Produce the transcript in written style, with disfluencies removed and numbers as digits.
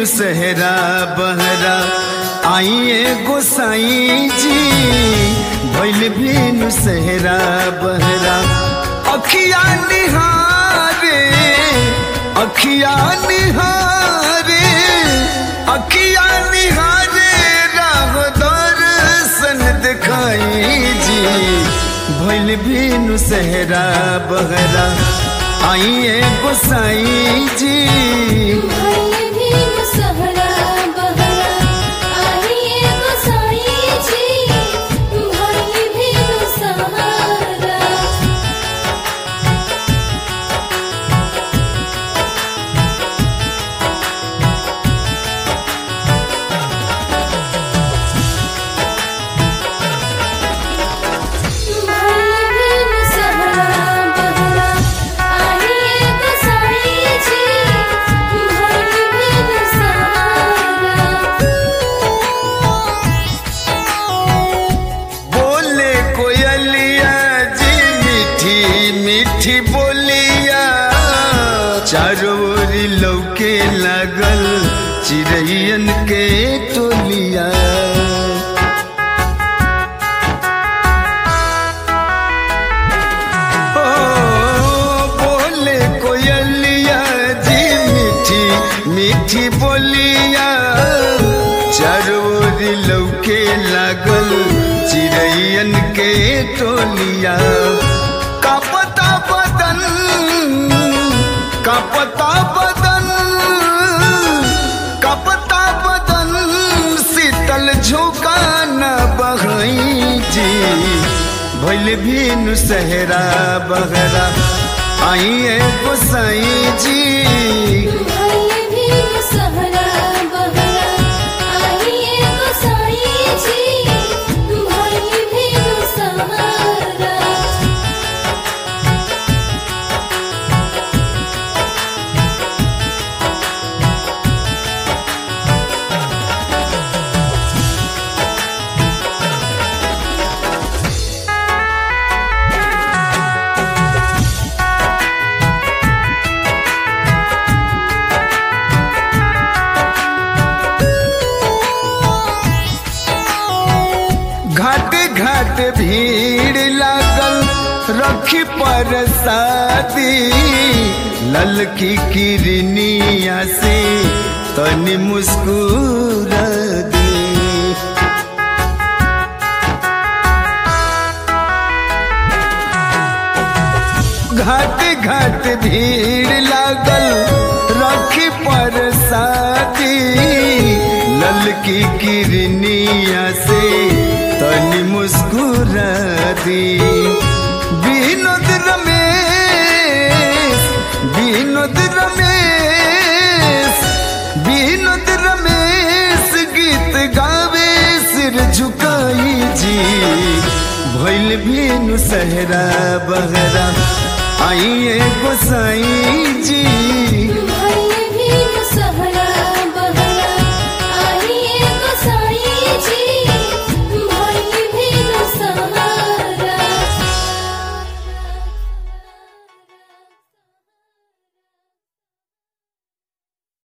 सहरा बहरा आइए गोसाई जी भइल भीनु सहरा बहरा अखिया निहारे अखिया निहारे अखिया निहारे राह दर्शन दिखाई जी भइल भीनु सहरा बहरा आइए गोसाई जी मीठी बोलिया चारों ओर लौके लागल चिड़ैयन के टोलिया ओ बोले कोयलिया जी मीठी मीठी बोलिया चारों ओर लौके लागल चिड़ैयन के टोलिया कपता बदन शीतल झोंका न बहई जी भइल भीनु सहरा बहरा आइए गोसाई जी घाट घाट भीड़ लागल रखी पर शादी ललकी किरनिया से तनी मुस्कुरा दी घाट घाट भीड़ लागल रखी पर शादी ललकी किरनिया से तनी मुस्कुरा दी विनोद रमेश विनोद रमेश विनोद रमेश गीत गावे सिर झुकाई जी भइल भीनु सहरा बहरा आइए गोसाई जी।